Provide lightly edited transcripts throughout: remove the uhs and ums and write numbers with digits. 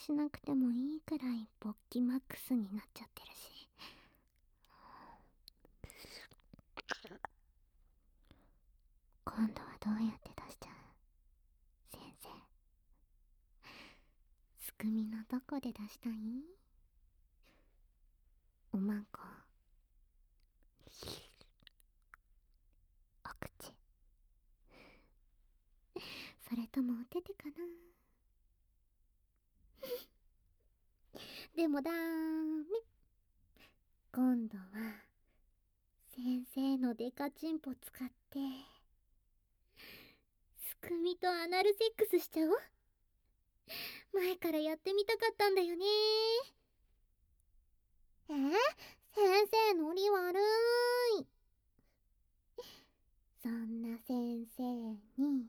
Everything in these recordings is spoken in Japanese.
しなくてもいいくらい勃起マックスになっちゃってるし。今度はどうやって出しちゃう？先生、すくみのどこで出したい？おまんこ、お口、それともお手手かな。でもダメ。今度は先生のデカチンポ使ってすくみとアナルセックスしちゃおう。前からやってみたかったんだよね。先生ノリ悪い。そんな先生に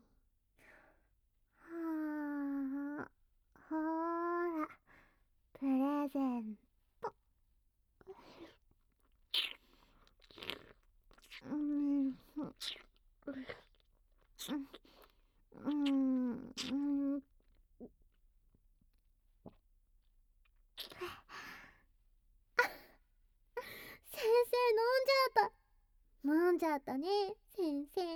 ほーらプレゼント。先生飲んじゃったね、先生。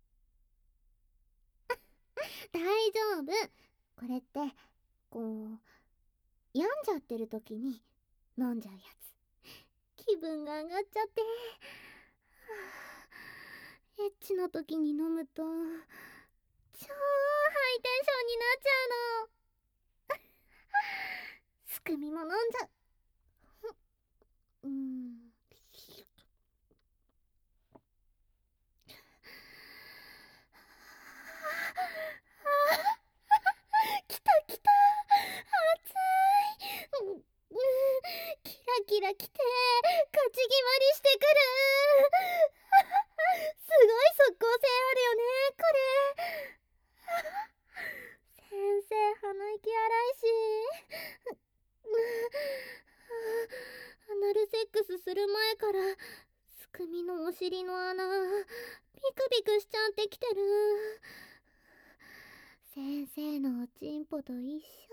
大丈夫。これってこう病んじゃってる時に飲んじゃうやつ。気分が上がっちゃって、エッチの時に飲むと超ハイテンションになっちゃうの。すくみも飲んじゃう。来た来た、熱い。キラキラ来て勝ち決まりしてくる。すごい即効性あるよね、これ。先生鼻息荒いし、アナルセックスする前からすくみのお尻の穴ビクビクしちゃってきてる。先生のおちんぽと一緒。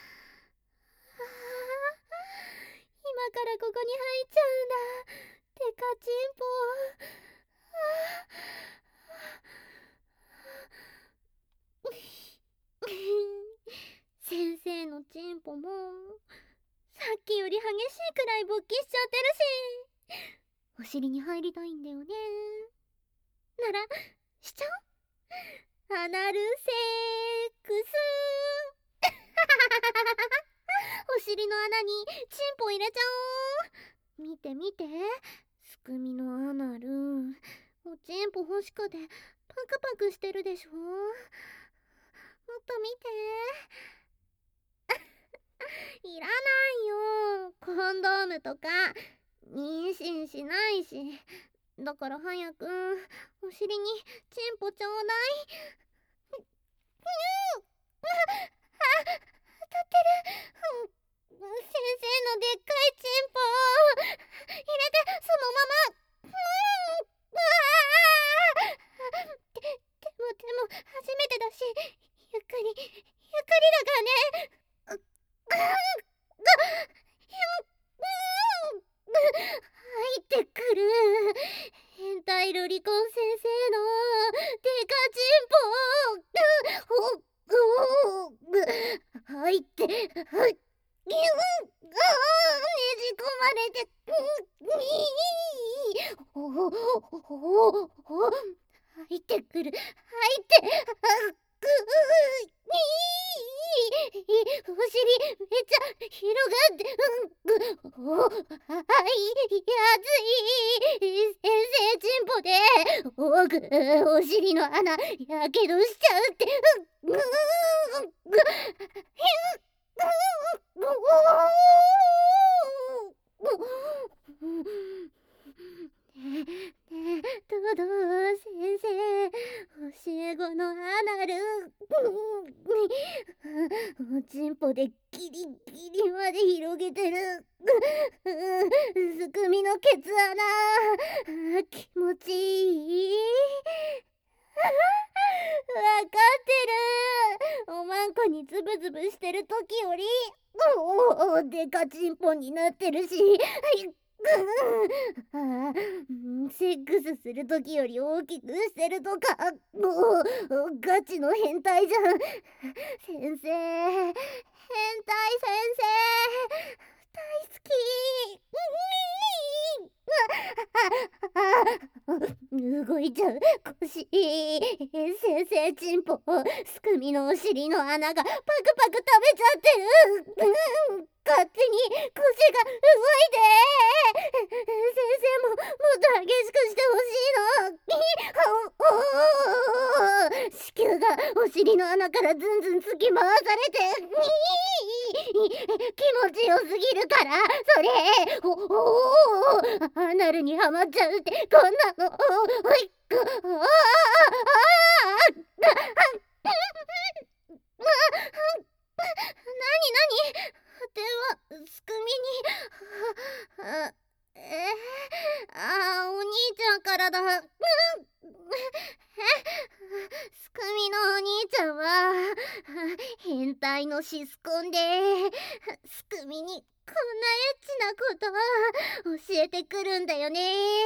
今からここに入っちゃうんだ。デカチンポ。先生のチンポもさっきより激しいくらい勃起しちゃってるし、お尻に入りたいんだよね。ならしちゃおう。アナルセックス。お尻の穴にチンポ入れちゃおう。見て見て、すくみのアナル、おちんぽ欲しくてパクパクしてるでしょ。もっと見て。いらないよ、コンドームとか。妊娠しないし。だから早くお尻にチンポちょうだい。当たってる。先生のでっかいチンポ入れて、そのまま。でも初めてだし、ゆっくりだからね。入ってくる。変態ロリコン先生のデカチンポ。入ってねじ込まれて。入ってくる。入ってお尻めっちゃ広がって。やつい。先生チンポでお尻の穴やけどしちゃうって。トド先生、教え子のアナル。おちんぽでギリギリまで広げてる。すくみのケツ穴、気持ちいい。わかってる。おまんこにズブズブしてる時よりデカチンポになってるし、セックスする時より大きくしてるとか、もうガチの変態じゃん。先生、変態先生、大好き。動いちゃう腰。先生チンポ、すくみのお尻の穴がパクパク食べちゃってる。勝手に腰が動いて。先生ももっと激しくしてほしいの。子宮がお尻の穴からずんずん突き回されて気持ちよすぎるから、それアナルにはまっちゃうってこんなの。電話すくみにお兄ちゃんからだ。すくみのお兄ちゃんは変態のシスコンで、すくみにこんなエッチなこと教えてくるんだよね。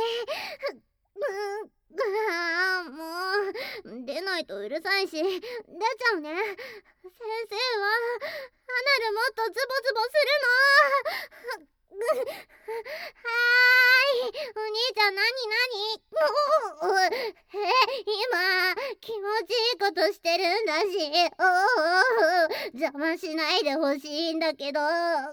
もう出ないとうるさいし出ちゃうね。先生はアナルもっとズボズボするの。お兄ちゃん何今気持ちいいことしてるんだし、邪魔しないでほしいんだけど。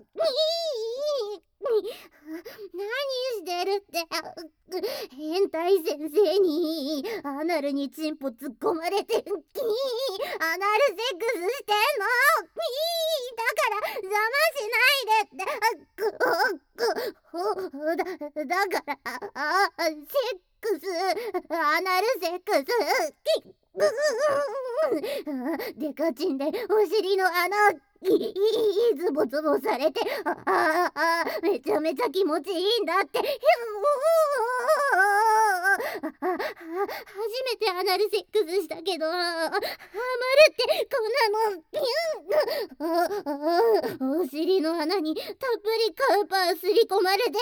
何してるって。変態先生にアナルにチンポ突っ込まれてアナルセックスしてんの。だから邪魔しないでって。だからセックス、アナルセックスデカチンでお尻の穴ズボズボされて、めちゃめちゃ気持ちいいんだって。初めてアナルセックスしたけどハマるってこんなの。お尻の穴にたっぷりカウパーすり込まれて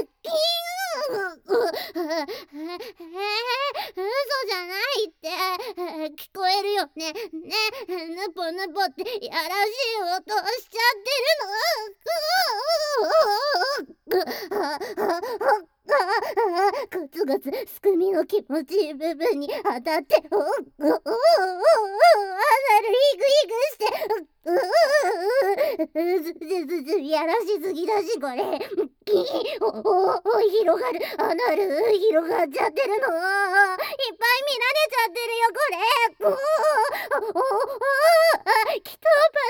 嘘じゃないって聞こえるよね。ぬぽぬぽってやらしい音しちゃってるの。ガツガツすくみの気持ちいい部分に当たってアナルヒグヒグしてやらしすぎだしこれ。広がるアナル広がっちゃってるの。いっぱい見られちゃってるよこれ。きっと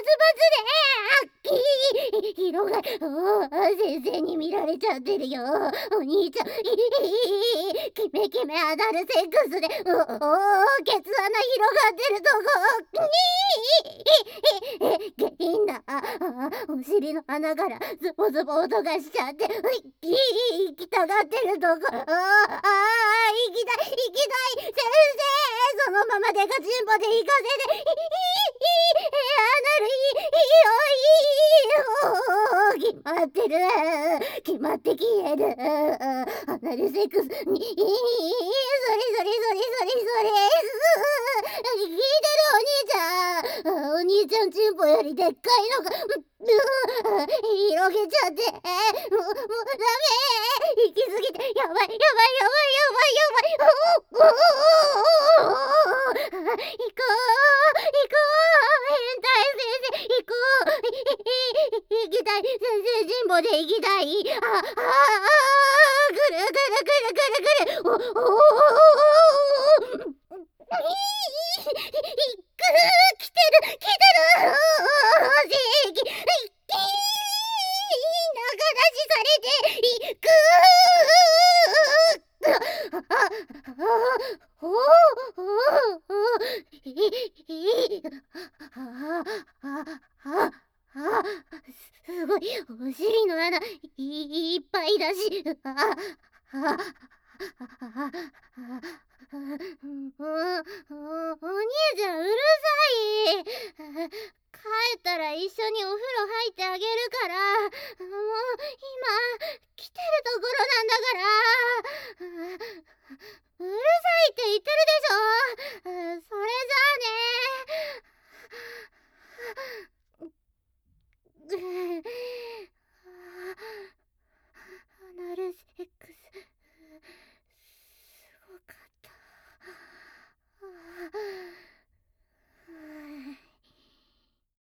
パズパズで広がる。先生に見られちゃってるよ。お兄ちゃんキメキメアダルセックスでケツ穴広がってるとこ下品なお尻の穴からズボズボ音がしちゃって行きたがってるとこ。行きたい先生、そのままデカチンポで行かせて。アナル決まってる。決まって消える。アナルセックスにそれ聞いてるお兄ちゃんチンポよりでっかいのが広げちゃって、もうダメ。行き過ぎてやばい。行こう変態先生行こう。行きたい先生チンポで行きたい。ぐる来てる正義長出しされていく。すごいお尻の穴いっぱいだし。お兄ちゃんうるさい。帰ったら一緒に